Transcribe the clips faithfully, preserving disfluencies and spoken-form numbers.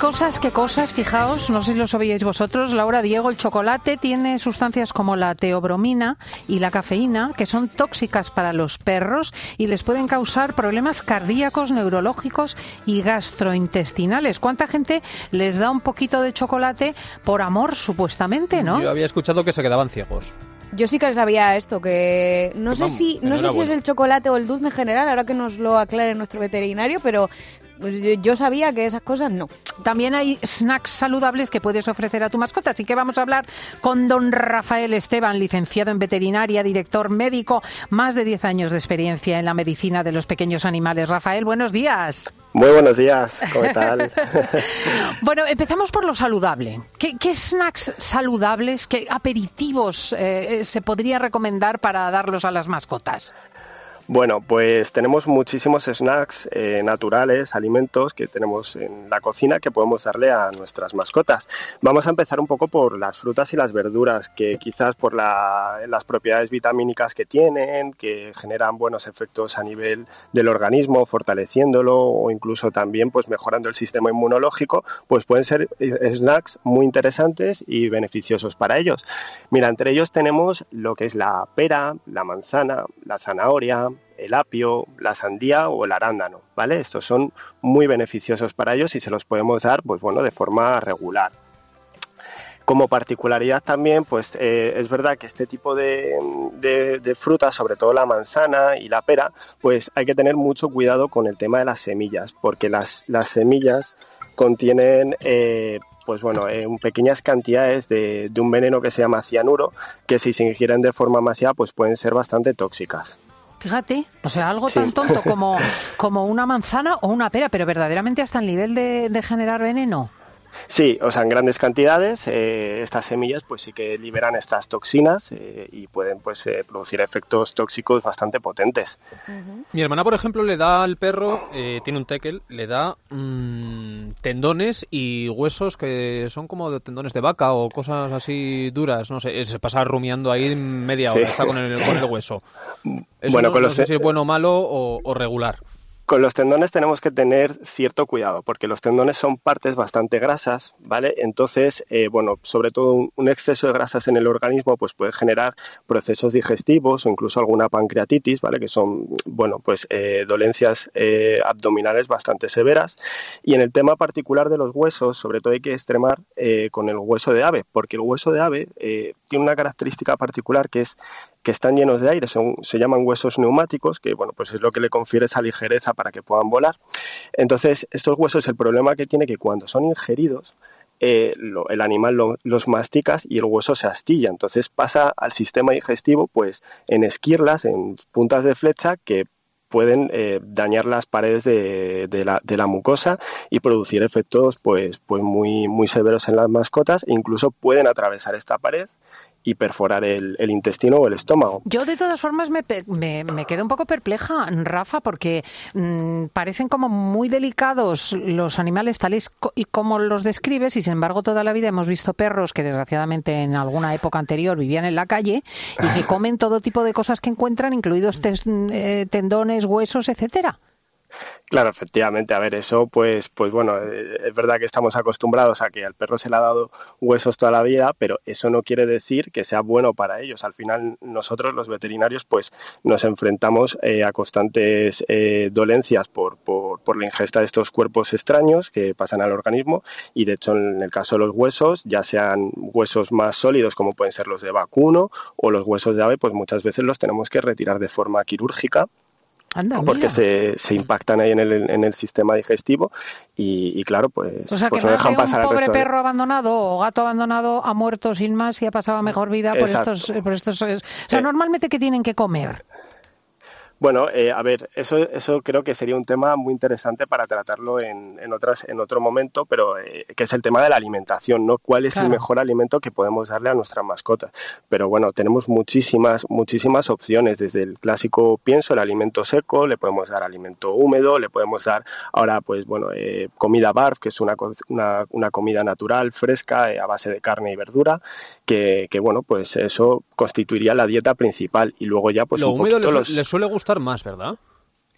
cosas, qué cosas, fijaos, no sé si lo sabíais vosotros, Laura, Diego, el chocolate tiene sustancias como la teobromina y la cafeína que son tóxicas para los perros y les pueden causar problemas cardíacos, neurológicos y gastrointestinales. ¿Cuánta gente les da un poquito de chocolate por amor, supuestamente, no? Yo había escuchado que se quedaban ciegos. Yo sí que sabía esto, que no Pues sé vamos, si no sé si es el chocolate o el dulce en general, ahora que nos lo aclare nuestro veterinario, pero pues yo, yo sabía que esas cosas no. También hay snacks saludables que puedes ofrecer a tu mascota, así que vamos a hablar con don Rafael Esteban, licenciado en veterinaria, director médico, más de diez años de experiencia en la medicina de los pequeños animales. Rafael, buenos días. Muy buenos días, ¿cómo tal? Bueno, empezamos por lo saludable. ¿Qué, qué snacks saludables, qué aperitivos eh, se podría recomendar para darlos a las mascotas? Bueno, pues tenemos muchísimos snacks eh, naturales, alimentos que tenemos en la cocina que podemos darle a nuestras mascotas. Vamos a empezar un poco por las frutas y las verduras, que quizás por la, las propiedades vitamínicas que tienen, que generan buenos efectos a nivel del organismo, fortaleciéndolo o incluso también pues mejorando el sistema inmunológico, pues pueden ser snacks muy interesantes y beneficiosos para ellos. Mira, entre ellos tenemos lo que es la pera, la manzana, la zanahoria, el apio, la sandía o el arándano, ¿vale? Estos son muy beneficiosos para ellos y se los podemos dar, pues bueno, de forma regular. Como particularidad también, pues eh, es verdad que este tipo de, de, de frutas, sobre todo la manzana y la pera, pues hay que tener mucho cuidado con el tema de las semillas, porque las, las semillas contienen eh, pues bueno, en pequeñas cantidades de, de un veneno que se llama cianuro, que si se ingieren de forma masiva, pues pueden ser bastante tóxicas. Fíjate, o sea, algo Sí. tan tonto como, como una manzana o una pera, pero verdaderamente hasta el nivel de, de generar veneno. Sí, o sea, en grandes cantidades eh, estas semillas pues sí que liberan estas toxinas eh, y pueden pues eh, producir efectos tóxicos bastante potentes. Uh-huh. Mi hermana, por ejemplo, le da al perro, eh, tiene un tekel, le da mmm, tendones y huesos que son como de tendones de vaca o cosas así duras, no sé, se pasa rumiando ahí media hora, Sí. está con el, con el hueso. Eso Bueno, no, con no los sé te- si es bueno o malo o, o regular. Con los tendones tenemos que tener cierto cuidado, porque los tendones son partes bastante grasas, ¿vale? Entonces, eh, bueno, sobre todo un, un exceso de grasas en el organismo pues puede generar procesos digestivos o incluso alguna pancreatitis, ¿vale? Que son, bueno, pues eh, dolencias eh, abdominales bastante severas. Y en el tema particular de los huesos, sobre todo hay que extremar eh, con el hueso de ave, porque el hueso de ave eh, tiene una característica particular que es que están llenos de aire, son, se llaman huesos neumáticos, que bueno, pues es lo que le confiere esa ligereza para que puedan volar. Entonces, estos huesos, el problema que tiene que cuando son ingeridos, eh, lo, el animal lo, los mastica y el hueso se astilla, entonces pasa al sistema digestivo pues en esquirlas, en puntas de flecha que pueden eh, dañar las paredes de, de, la, de la mucosa y producir efectos pues, pues muy, muy severos en las mascotas, e incluso pueden atravesar esta pared y perforar el, el intestino o el estómago. Yo de todas formas me, me, me quedo un poco perpleja, Rafa, porque mmm, parecen como muy delicados los animales tales co- y como los describes, y sin embargo toda la vida hemos visto perros que desgraciadamente en alguna época anterior vivían en la calle y que comen todo tipo de cosas que encuentran, incluidos tes, eh, tendones, huesos, etcétera. Claro, efectivamente, a ver, eso pues, pues bueno, eh, es verdad que estamos acostumbrados a que al perro se le ha dado huesos toda la vida, pero eso no quiere decir que sea bueno para ellos. Al final nosotros los veterinarios pues nos enfrentamos eh, a constantes eh, dolencias por, por, por la ingesta de estos cuerpos extraños que pasan al organismo y de hecho en el caso de los huesos, ya sean huesos más sólidos como pueden ser los de vacuno o los huesos de ave, pues muchas veces los tenemos que retirar de forma quirúrgica. Anda, Porque mira. se, se impactan ahí en el, en el sistema digestivo y, y claro, pues, O sea, pues que no más dejan de un pasar el pobre resto de... perro abandonado o gato abandonado ha muerto sin más y ha pasado mejor vida por Exacto. estos, por estos... O sea, Eh, normalmente, ¿qué tienen que comer? Bueno, eh, a ver, eso, eso creo que sería un tema muy interesante para tratarlo en, en, otras, en otro momento, pero eh, que es el tema de la alimentación, ¿no? ¿Cuál es Claro. el mejor alimento que podemos darle a nuestras mascotas? Pero bueno, tenemos muchísimas, muchísimas opciones, desde el clásico pienso, el alimento seco, le podemos dar alimento húmedo, le podemos dar ahora, pues bueno, eh, comida barf, que es una, una, una comida natural, fresca, eh, a base de carne y verdura, que, que bueno, pues eso constituiría la dieta principal y luego ya pues Lo un húmedo poquito les, los... les suele gustar más, ¿verdad?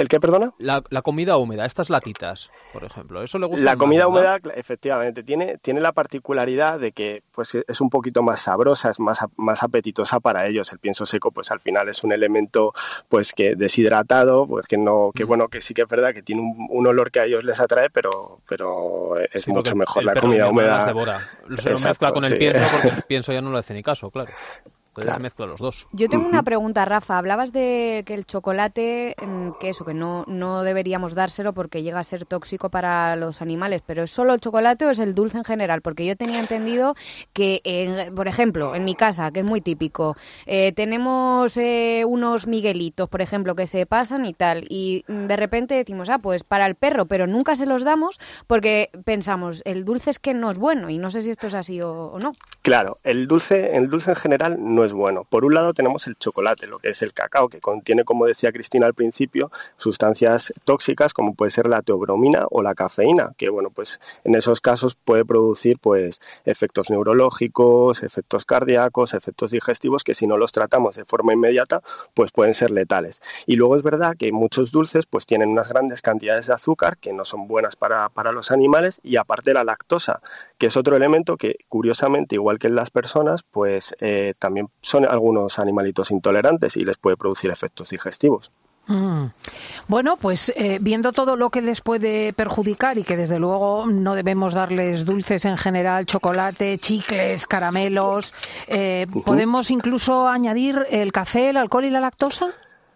¿El qué, perdona? La, la comida húmeda, estas latitas, por ejemplo, ¿eso le gusta La más, comida ¿verdad? húmeda, efectivamente, tiene, tiene la particularidad de que pues, es un poquito más sabrosa, es más, más apetitosa para ellos. El pienso seco, pues al final es un elemento pues que deshidratado, pues que no, que bueno, que sí que es verdad que tiene un, un olor que a ellos les atrae, pero, pero es Sí, mucho el, mejor el la perro comida de mi hermana húmeda. las devora. Se lo Exacto, mezcla con el sí. pienso porque el pienso ya no le hace ni caso, claro. Entonces Claro. mezcla los dos. Yo tengo una pregunta, Rafa. Hablabas de que el chocolate, que eso, que no, no deberíamos dárselo porque llega a ser tóxico para los animales, pero ¿es solo el chocolate o es el dulce en general? Porque yo tenía entendido que, eh, por ejemplo, en mi casa, que es muy típico, eh, tenemos eh, unos miguelitos, por ejemplo, que se pasan y tal, y de repente decimos, ah, pues para el perro, pero nunca se los damos porque pensamos, el dulce es que no es bueno, y no sé si esto es así o, o no. Claro, el dulce, el dulce en general no es bueno. Por un lado tenemos el chocolate, lo que es el cacao, que contiene, como decía Cristina al principio, sustancias tóxicas como puede ser la teobromina o la cafeína, que bueno, pues en esos casos puede producir pues efectos neurológicos, efectos cardíacos, efectos digestivos que si no los tratamos de forma inmediata, pues pueden ser letales. Y luego es verdad que muchos dulces pues tienen unas grandes cantidades de azúcar que no son buenas para, para los animales, y aparte la lactosa, que es otro elemento que curiosamente, igual que en las personas, pues eh, también son algunos animalitos intolerantes y les puede producir efectos digestivos. Mm. Bueno, pues eh, viendo todo lo que les puede perjudicar y que desde luego no debemos darles dulces en general, chocolate, chicles, caramelos, eh, Uh-huh. ¿podemos incluso añadir el café, el alcohol y la lactosa?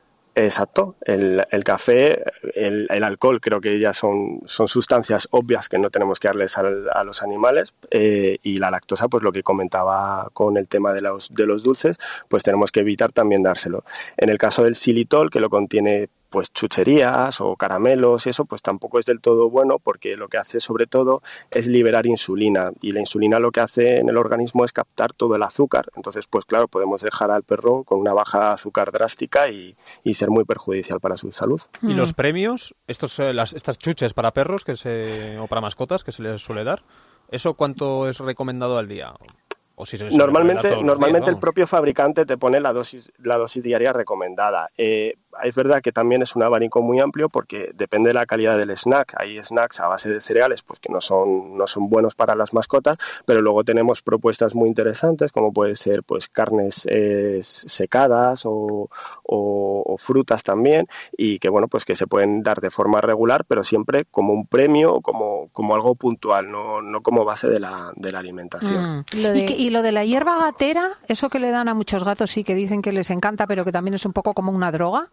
Exacto, el, el café, el, el alcohol creo que ya son, son sustancias obvias que no tenemos que darles al, a los animales, eh, y la lactosa, pues lo que comentaba con el tema de los, de los dulces, pues tenemos que evitar también dárselo. En el caso del xilitol, que lo contiene pues chucherías o caramelos y eso, pues tampoco es del todo bueno, porque lo que hace sobre todo es liberar insulina, y la insulina lo que hace en el organismo es captar todo el azúcar. Entonces, pues claro, podemos dejar al perro con una baja de azúcar drástica y, y ser muy perjudicial para su salud. ¿Y los premios, estos, eh, las, estas chuches para perros que se, o para mascotas que se les suele dar, eso cuánto es recomendado al día? O si se Normalmente, todos normalmente días, el propio fabricante te pone la dosis, la dosis diaria recomendada. Eh, es verdad que también es un abanico muy amplio porque depende de la calidad del snack. Hay snacks a base de cereales pues que no son, no son buenos para las mascotas, pero luego tenemos propuestas muy interesantes como puede ser pues carnes eh, secadas o, o, o frutas también, y que bueno pues que se pueden dar de forma regular, pero siempre como un premio, como, como algo puntual, no, no como base de la, de la alimentación. Mm. Lo de- ¿Y, que, y lo de la hierba gatera, eso que le dan a muchos gatos, sí que dicen que les encanta, pero que también es un poco como una droga?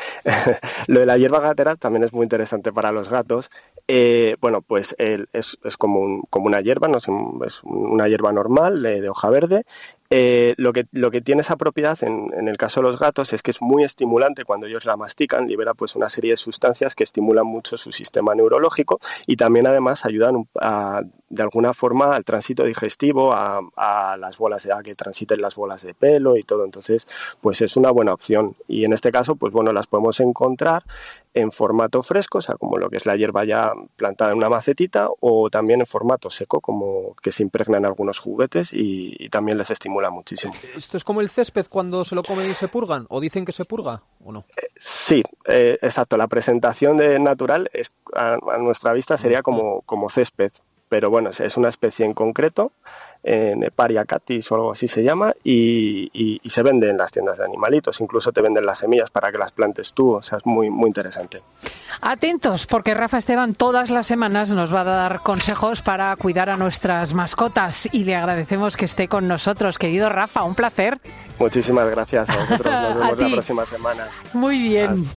Lo de la hierba gatera también es muy interesante para los gatos. Eh, bueno, pues el, es, es como, un, como una hierba, no es, un, es una hierba normal de, de hoja verde. Eh, lo, que, lo que tiene esa propiedad en, en el caso de los gatos es que es muy estimulante cuando ellos la mastican, libera pues una serie de sustancias que estimulan mucho su sistema neurológico, y también además ayudan a, de alguna forma al tránsito digestivo, a, a las bolas de, a que transiten las bolas de pelo y todo. Entonces pues es una buena opción, y en este caso pues bueno, las podemos encontrar en formato fresco, o sea, como lo que es la hierba ya plantada en una macetita, o también en formato seco, como que se impregna en algunos juguetes y, y también les estimula muchísimo. ¿Esto es como el césped cuando se lo comen y se purgan? ¿O dicen que se purga o no? Sí, eh, exacto. La presentación de natural es, a, a nuestra vista sería como, como césped, pero bueno, es una especie en concreto, en Heparia catis o algo así se llama, y, y, y se vende en las tiendas de animalitos. Incluso te venden las semillas para que las plantes tú, o sea, es muy, muy interesante. Atentos, porque Rafa Esteban todas las semanas nos va a dar consejos para cuidar a nuestras mascotas, y le agradecemos que esté con nosotros. Querido Rafa, un placer. Muchísimas gracias a vosotros. Nos A vemos la ti. próxima semana. Muy bien. Hasta